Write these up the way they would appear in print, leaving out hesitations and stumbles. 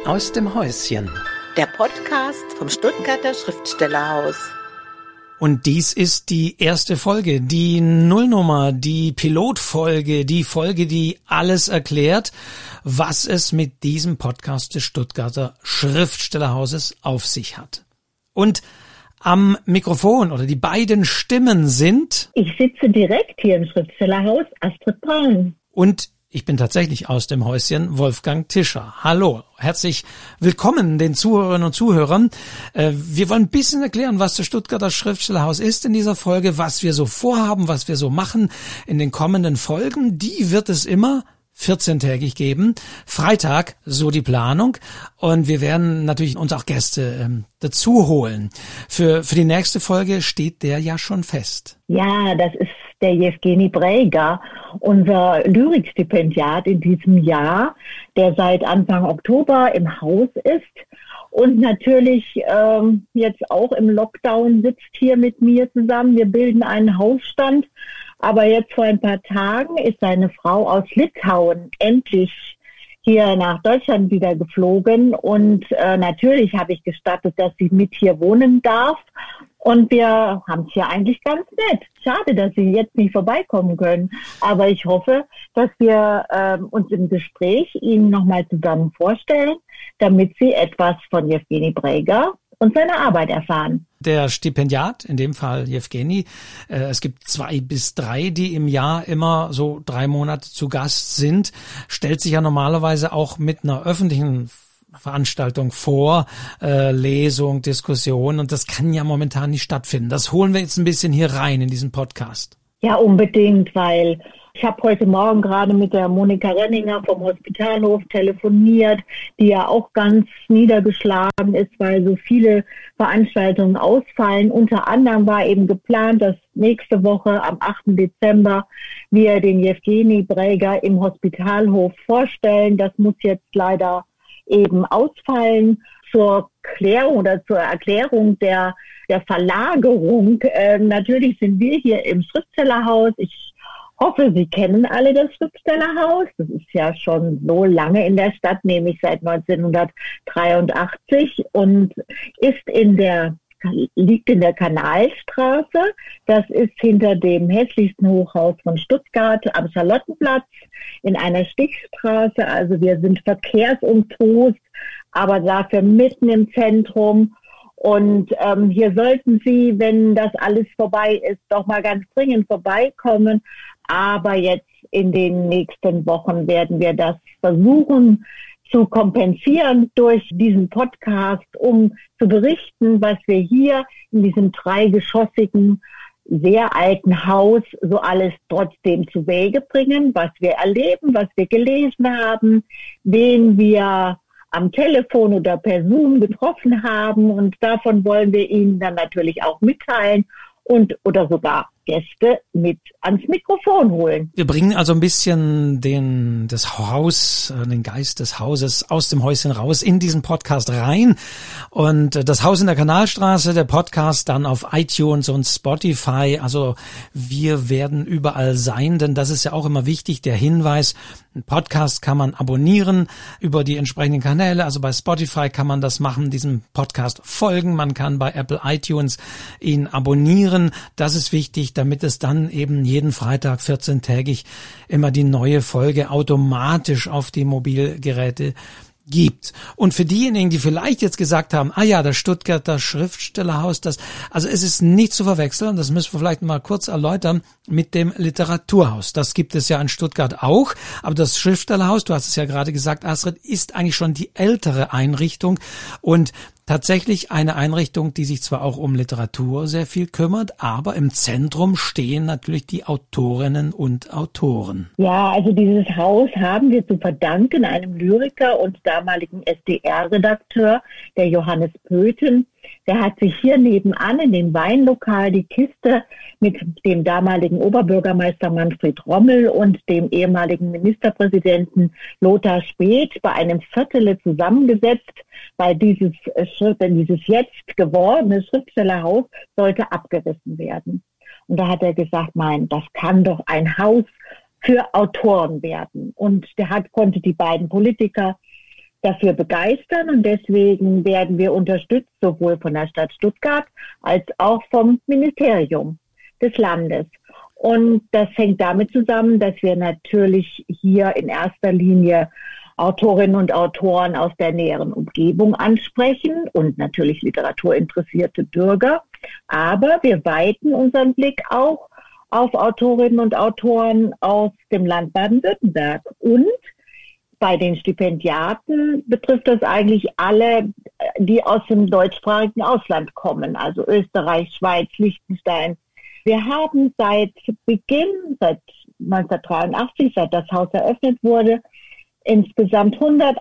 Aus dem Häuschen. Der Podcast vom Stuttgarter Schriftstellerhaus. Und dies ist die erste Folge, die Nullnummer, die Pilotfolge, die Folge, die alles erklärt, was es mit diesem Podcast des Stuttgarter Schriftstellerhauses auf sich hat. Und am Mikrofon oder die beiden Stimmen sind... Ich sitze direkt hier im Schriftstellerhaus, Astrid Braun. Und ich bin tatsächlich aus dem Häuschen, Wolfgang Tischer. Hallo, herzlich willkommen den Zuhörerinnen und Zuhörern. Wir wollen ein bisschen erklären, was das Stuttgarter Schriftstellerhaus ist in dieser Folge, was wir so vorhaben, was wir so machen in den kommenden Folgen. Die wird es immer 14-tägig geben. Freitag, so die Planung. Und wir werden natürlich uns auch Gäste dazu holen. Für die nächste Folge steht der ja schon fest. Ja, das ist der Jewgeni Brejga, unser Lyrikstipendiat in diesem Jahr, der seit Anfang Oktober im Haus ist und natürlich jetzt auch im Lockdown sitzt hier mit mir zusammen. Wir bilden einen Hausstand, aber jetzt vor ein paar Tagen ist seine Frau aus Litauen endlich hier nach Deutschland wieder geflogen und natürlich habe ich gestattet, dass sie mit hier wohnen darf. Und wir haben es hier eigentlich ganz nett. Schade, dass Sie jetzt nicht vorbeikommen können. Aber ich hoffe, dass wir uns im Gespräch Ihnen nochmal zusammen vorstellen, damit Sie etwas von Jewgeni Brejga und seiner Arbeit erfahren. Der Stipendiat, in dem Fall Jewgeni, es gibt 2 bis 3, die im Jahr immer so 3 Monate zu Gast sind, stellt sich ja normalerweise auch mit einer öffentlichen Veranstaltung vor, Lesung, Diskussion, und das kann ja momentan nicht stattfinden. Das holen wir jetzt ein bisschen hier rein in diesen Podcast. Ja, unbedingt, weil ich habe heute Morgen gerade mit der Monika Renninger vom Hospitalhof telefoniert, die ja auch ganz niedergeschlagen ist, weil so viele Veranstaltungen ausfallen. Unter anderem war eben geplant, dass nächste Woche am 8. Dezember wir den Jewgeni Brejga im Hospitalhof vorstellen. Das muss jetzt leider eben ausfallen. Zur Klärung oder zur Erklärung der Verlagerung. Natürlich sind wir hier im Schriftstellerhaus. Ich hoffe, Sie kennen alle das Schriftstellerhaus. Das ist ja schon so lange in der Stadt, nämlich seit 1983 und liegt in der Kanalstraße. Das ist hinter dem hässlichsten Hochhaus von Stuttgart am Charlottenplatz in einer Stichstraße. Also wir sind verkehrsumtost, aber dafür mitten im Zentrum. Und hier sollten Sie, wenn das alles vorbei ist, doch mal ganz dringend vorbeikommen. Aber jetzt in den nächsten Wochen werden wir das versuchen zu kompensieren durch diesen Podcast, um zu berichten, was wir hier in diesem 3-geschossigen, sehr alten Haus so alles trotzdem zu Wege bringen, was wir erleben, was wir gelesen haben, wen wir am Telefon oder per Zoom getroffen haben, und davon wollen wir Ihnen dann natürlich auch mitteilen oder sogar Gäste mit ans Mikrofon holen. Wir bringen also ein bisschen den Geist des Hauses aus dem Häuschen raus in diesen Podcast rein. Und das Haus in der Kanalstraße, der Podcast dann auf iTunes und Spotify. Also wir werden überall sein, denn das ist ja auch immer wichtig, der Hinweis. Ein Podcast kann man abonnieren über die entsprechenden Kanäle. Also bei Spotify kann man das machen, diesem Podcast folgen. Man kann bei Apple iTunes ihn abonnieren. Das ist wichtig, damit es dann eben jeden Freitag 14-tägig immer die neue Folge automatisch auf die Mobilgeräte gibt. Und für diejenigen, die vielleicht jetzt gesagt haben, das Stuttgarter Schriftstellerhaus, also es ist nicht zu verwechseln, das müssen wir vielleicht mal kurz erläutern, mit dem Literaturhaus. Das gibt es ja in Stuttgart auch, aber das Schriftstellerhaus, du hast es ja gerade gesagt, Astrid, ist eigentlich schon die ältere Einrichtung und tatsächlich eine Einrichtung, die sich zwar auch um Literatur sehr viel kümmert, aber im Zentrum stehen natürlich die Autorinnen und Autoren. Ja, also dieses Haus haben wir zu verdanken einem Lyriker und damaligen SDR-Redakteur, der Johannes Pöthen. Der hat sich hier nebenan in dem Weinlokal die Kiste mit dem damaligen Oberbürgermeister Manfred Rommel und dem ehemaligen Ministerpräsidenten Lothar Späth bei einem Viertel zusammengesetzt, weil dieses jetzt gewordene Schriftstellerhaus sollte abgerissen werden. Und da hat er gesagt, das kann doch ein Haus für Autoren werden. Und konnte die beiden Politiker dafür begeistern und deswegen werden wir unterstützt, sowohl von der Stadt Stuttgart als auch vom Ministerium des Landes. Und das hängt damit zusammen, dass wir natürlich hier in erster Linie Autorinnen und Autoren aus der näheren Umgebung ansprechen und natürlich literaturinteressierte Bürger. Aber wir weiten unseren Blick auch auf Autorinnen und Autoren aus dem Land Baden-Württemberg. Und bei den Stipendiaten betrifft das eigentlich alle, die aus dem deutschsprachigen Ausland kommen, also Österreich, Schweiz, Liechtenstein. Wir haben seit Beginn, seit 1983, seit das Haus eröffnet wurde, insgesamt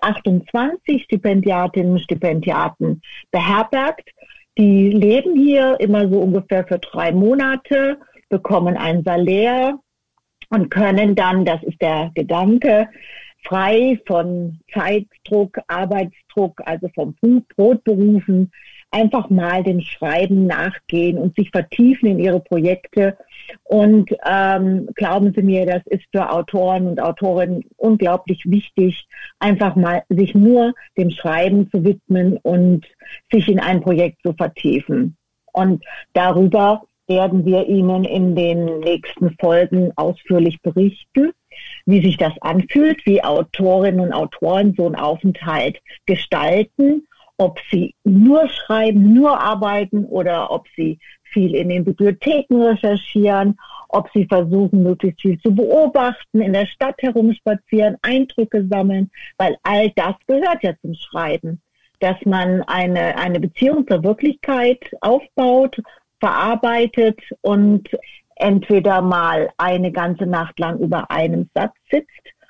128 Stipendiatinnen und Stipendiaten beherbergt. Die leben hier immer so ungefähr für 3 Monate, bekommen ein Salär und können dann, das ist der Gedanke, frei von Zeitdruck, Arbeitsdruck, also vom Brotberufen, einfach mal dem Schreiben nachgehen und sich vertiefen in ihre Projekte. Und glauben Sie mir, das ist für Autoren und Autorinnen unglaublich wichtig, einfach mal sich nur dem Schreiben zu widmen und sich in ein Projekt zu vertiefen. Und darüber werden wir Ihnen in den nächsten Folgen ausführlich berichten, wie sich das anfühlt, wie Autorinnen und Autoren so einen Aufenthalt gestalten, ob sie nur schreiben, nur arbeiten oder ob sie viel in den Bibliotheken recherchieren, ob sie versuchen, möglichst viel zu beobachten, in der Stadt herumspazieren, Eindrücke sammeln, weil all das gehört ja zum Schreiben, dass man eine Beziehung zur Wirklichkeit aufbaut, verarbeitet und entweder mal eine ganze Nacht lang über einem Satz sitzt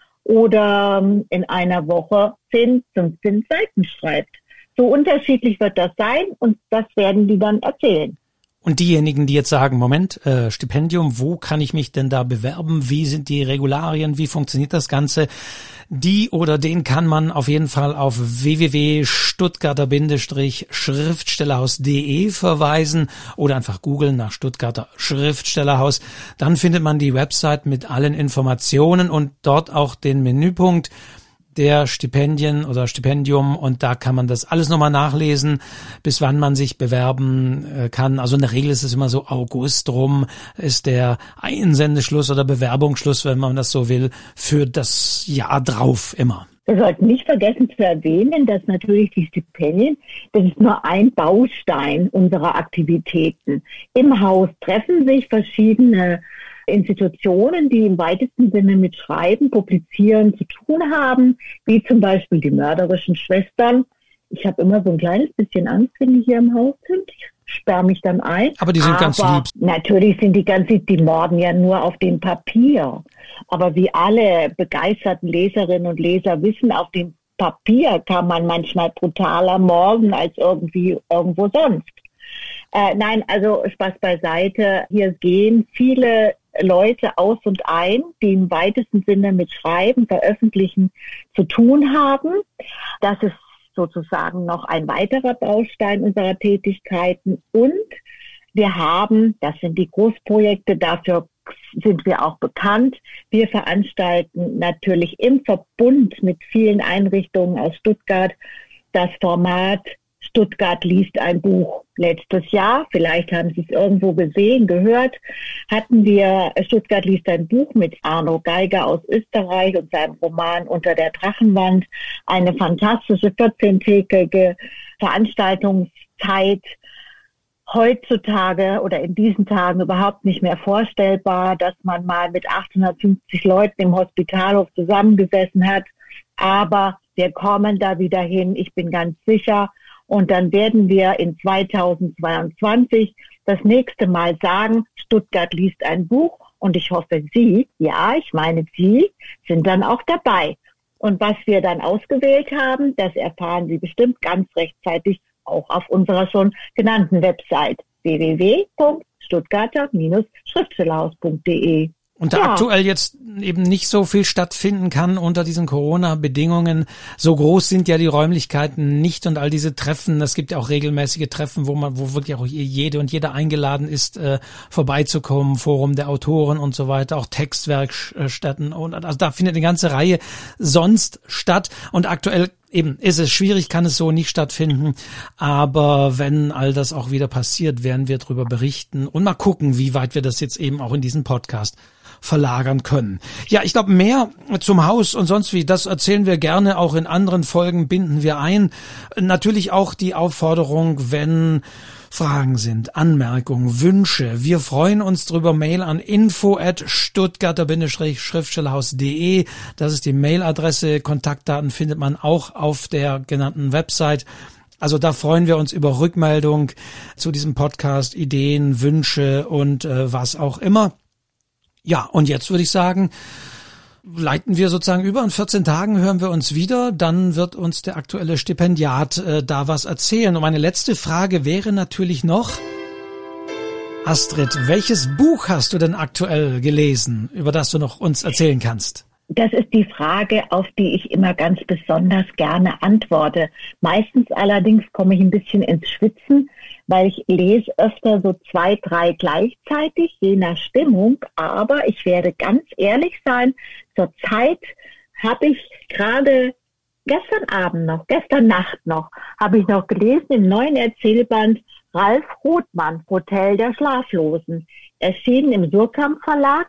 oder in einer Woche 10, 15 Seiten schreibt. So unterschiedlich wird das sein und das werden die dann erzählen. Und diejenigen, die jetzt sagen, Moment, Stipendium, wo kann ich mich denn da bewerben? Wie sind die Regularien? Wie funktioniert das Ganze? Die oder den kann man auf jeden Fall auf www.stuttgarter-schriftstellerhaus.de verweisen oder einfach googeln nach Stuttgarter Schriftstellerhaus. Dann findet man die Website mit allen Informationen und dort auch den Menüpunkt der Stipendien oder Stipendium und da kann man das alles nochmal nachlesen, bis wann man sich bewerben kann. Also in der Regel ist es immer so, August rum ist der Einsendeschluss oder Bewerbungsschluss, wenn man das so will, für das Jahr drauf immer. Wir sollten nicht vergessen zu erwähnen, dass natürlich die Stipendien, das ist nur ein Baustein unserer Aktivitäten. Im Haus treffen sich verschiedene Institutionen, die im weitesten Sinne mit Schreiben, Publizieren zu tun haben, wie zum Beispiel die mörderischen Schwestern. Ich habe immer so ein kleines bisschen Angst, wenn die hier im Haus sind. Ich sperre mich dann ein. Aber die sind ganz lieb. Natürlich sind die morden ja nur auf dem Papier. Aber wie alle begeisterten Leserinnen und Leser wissen, auf dem Papier kann man manchmal brutaler morden als irgendwo sonst. Nein, also Spaß beiseite. Hier gehen viele Leute aus und ein, die im weitesten Sinne mit Schreiben, Veröffentlichen zu tun haben. Das ist sozusagen noch ein weiterer Baustein unserer Tätigkeiten. Und wir haben, das sind die Großprojekte, dafür sind wir auch bekannt. Wir veranstalten natürlich im Verbund mit vielen Einrichtungen aus Stuttgart das Format Stuttgart liest ein Buch. Letztes Jahr, vielleicht haben Sie es irgendwo gesehen, gehört, hatten wir Stuttgart liest ein Buch mit Arno Geiger aus Österreich und seinem Roman Unter der Drachenwand. Eine fantastische 14-tägige Veranstaltungszeit. Heutzutage oder in diesen Tagen überhaupt nicht mehr vorstellbar, dass man mal mit 850 Leuten im Hospitalhof zusammengesessen hat. Aber wir kommen da wieder hin, ich bin ganz sicher. Und dann werden wir in 2022 das nächste Mal sagen, Stuttgart liest ein Buch. Und ich hoffe, Sie, ja, ich meine Sie, sind dann auch dabei. Und was wir dann ausgewählt haben, das erfahren Sie bestimmt ganz rechtzeitig auch auf unserer schon genannten Website www.stuttgarter-schriftstellerhaus.de. Und da aktuell jetzt eben nicht so viel stattfinden kann unter diesen Corona-Bedingungen. So groß sind ja die Räumlichkeiten nicht und all diese Treffen. Es gibt ja auch regelmäßige Treffen, wo wirklich auch jede und jeder eingeladen ist, vorbeizukommen. Forum der Autoren und so weiter, auch Textwerkstätten und also da findet eine ganze Reihe sonst statt. Und aktuell eben ist es schwierig, kann es so nicht stattfinden. Aber wenn all das auch wieder passiert, werden wir darüber berichten und mal gucken, wie weit wir das jetzt eben auch in diesem Podcast verlagern können. Ja, ich glaube, mehr zum Haus und sonst wie, das erzählen wir gerne, auch in anderen Folgen binden wir ein. Natürlich auch die Aufforderung, wenn Fragen sind, Anmerkungen, Wünsche. Wir freuen uns drüber. Mail an info@stuttgarter-schriftstellerhaus.de. Das ist die Mailadresse. Kontaktdaten findet man auch auf der genannten Website. Also da freuen wir uns über Rückmeldung zu diesem Podcast, Ideen, Wünsche und was auch immer. Ja, und jetzt würde ich sagen, leiten wir sozusagen über. In 14 Tagen hören wir uns wieder. Dann wird uns der aktuelle Stipendiat da was erzählen. Und meine letzte Frage wäre natürlich noch, Astrid, welches Buch hast du denn aktuell gelesen, über das du noch uns erzählen kannst? Das ist die Frage, auf die ich immer ganz besonders gerne antworte. Meistens allerdings komme ich ein bisschen ins Schwitzen, weil ich lese öfter so 2, 3 gleichzeitig, je nach Stimmung. Aber ich werde ganz ehrlich sein, zurzeit habe ich gerade gestern Nacht noch, habe ich noch gelesen im neuen Erzählband Ralf Rothmann, Hotel der Schlaflosen, erschienen im Surkamp Verlag,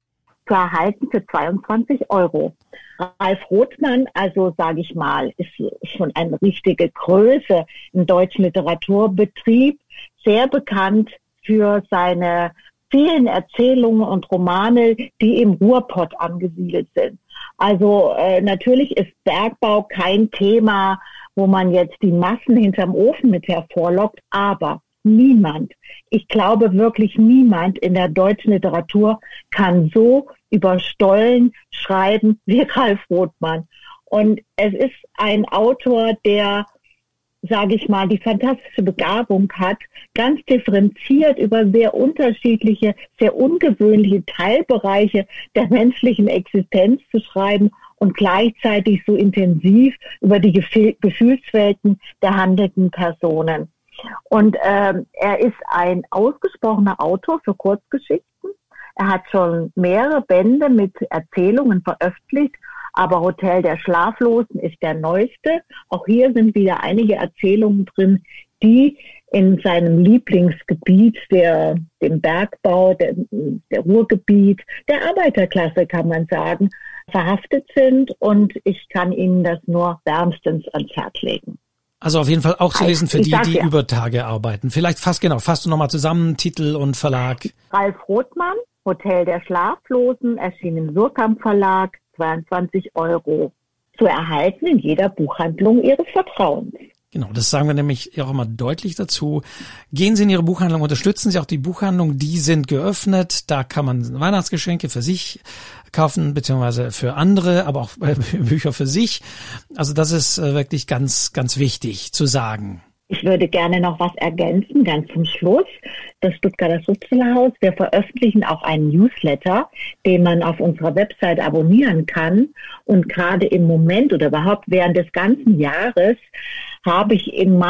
zu erhalten für 22 €. Ralf Rothmann, also sage ich mal, ist schon eine richtige Größe im deutschen Literaturbetrieb, sehr bekannt für seine vielen Erzählungen und Romane, die im Ruhrpott angesiedelt sind. Also natürlich ist Bergbau kein Thema, wo man jetzt die Massen hinterm Ofen mit hervorlockt, aber niemand, ich glaube wirklich niemand in der deutschen Literatur kann so über Stollen schreiben wie Ralf Rothmann. Und es ist ein Autor, der, sage ich mal, die fantastische Begabung hat, ganz differenziert über sehr unterschiedliche, sehr ungewöhnliche Teilbereiche der menschlichen Existenz zu schreiben und gleichzeitig so intensiv über die Gefühlswelten der handelnden Personen. Und er ist ein ausgesprochener Autor für Kurzgeschichten. Er hat schon mehrere Bände mit Erzählungen veröffentlicht, aber Hotel der Schlaflosen ist der neueste. Auch hier sind wieder einige Erzählungen drin, die in seinem Lieblingsgebiet, dem Bergbau, der Ruhrgebiet, der Arbeiterklasse, kann man sagen, verhaftet sind. Und ich kann Ihnen das nur wärmstens ans Herz legen. Also auf jeden Fall auch zu lesen für die über Tage arbeiten. Vielleicht fasst du nochmal zusammen, Titel und Verlag. Ralf Rothmann, Hotel der Schlaflosen, erschienen im Surkamp Verlag, 22 € zu erhalten in jeder Buchhandlung Ihres Vertrauens. Genau, das sagen wir nämlich auch immer deutlich dazu. Gehen Sie in Ihre Buchhandlung, unterstützen Sie auch die Buchhandlung, die sind geöffnet. Da kann man Weihnachtsgeschenke für sich kaufen, beziehungsweise für andere, aber auch Bücher für sich. Also das ist wirklich ganz, ganz wichtig zu sagen. Ich würde gerne noch was ergänzen, ganz zum Schluss. Das Stuttgarter Schriftstellerhaus, wir veröffentlichen auch einen Newsletter, den man auf unserer Website abonnieren kann. Und gerade im Moment oder überhaupt während des ganzen Jahres habe ich an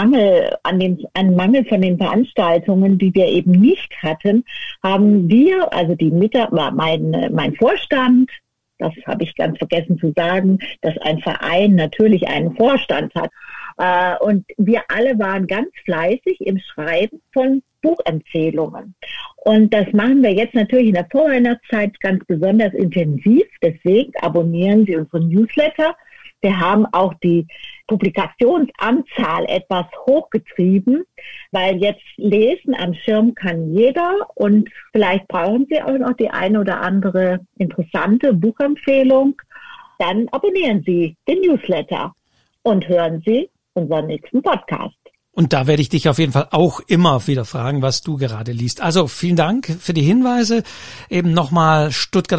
Mangel von den Veranstaltungen, die wir eben nicht hatten, haben wir, also mein Vorstand, das habe ich ganz vergessen zu sagen, dass ein Verein natürlich einen Vorstand hat. Und wir alle waren ganz fleißig im Schreiben von Buchempfehlungen. Und das machen wir jetzt natürlich in der Vorweihnachtszeit ganz besonders intensiv. Deswegen abonnieren Sie unseren Newsletter. Wir haben auch die Publikationsanzahl etwas hochgetrieben, weil jetzt lesen am Schirm kann jeder und vielleicht brauchen Sie auch noch die eine oder andere interessante Buchempfehlung. Dann abonnieren Sie den Newsletter und hören Sie unseren nächsten Podcast. Und da werde ich dich auf jeden Fall auch immer wieder fragen, was du gerade liest. Also vielen Dank für die Hinweise. Eben nochmal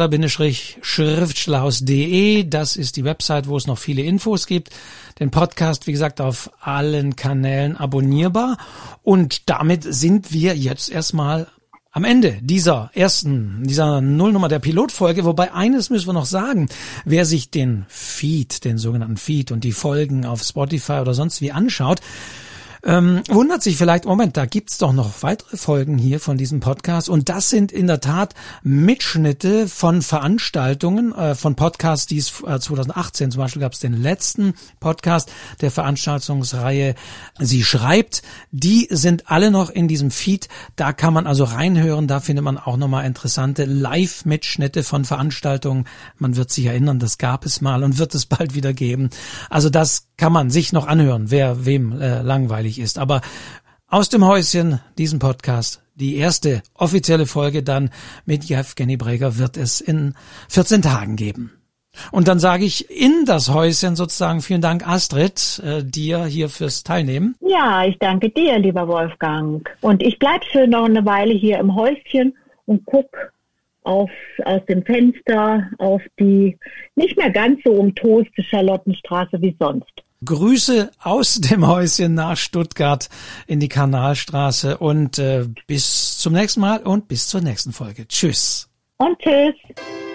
Stuttgarter-Schriftstellerhaus.de. Das ist die Website, wo es noch viele Infos gibt. Den Podcast, wie gesagt, auf allen Kanälen abonnierbar. Und damit sind wir jetzt erstmal am Ende dieser Nullnummer der Pilotfolge, wobei eines müssen wir noch sagen, wer sich den sogenannten Feed und die Folgen auf Spotify oder sonst wie anschaut, Wundert sich vielleicht, Moment, da gibt's doch noch weitere Folgen hier von diesem Podcast und das sind in der Tat Mitschnitte von Veranstaltungen, von Podcasts, die es 2018 zum Beispiel gab es den letzten Podcast der Veranstaltungsreihe Sie schreibt, die sind alle noch in diesem Feed, da kann man also reinhören, da findet man auch nochmal interessante Live-Mitschnitte von Veranstaltungen, man wird sich erinnern, das gab es mal und wird es bald wieder geben, also das kann man sich noch anhören, wem langweilig ist. Aber aus dem Häuschen, diesen Podcast, die erste offizielle Folge dann mit Jewgeni Breger wird es in 14 Tagen geben. Und dann sage ich in das Häuschen sozusagen vielen Dank, Astrid, dir hier fürs Teilnehmen. Ja, ich danke dir, lieber Wolfgang. Und ich bleib schön noch eine Weile hier im Häuschen und guck aus dem Fenster auf die nicht mehr ganz so umtoste Charlottenstraße wie sonst. Grüße aus dem Häuschen nach Stuttgart in die Kanalstraße und bis zum nächsten Mal und bis zur nächsten Folge. Tschüss. Und tschüss.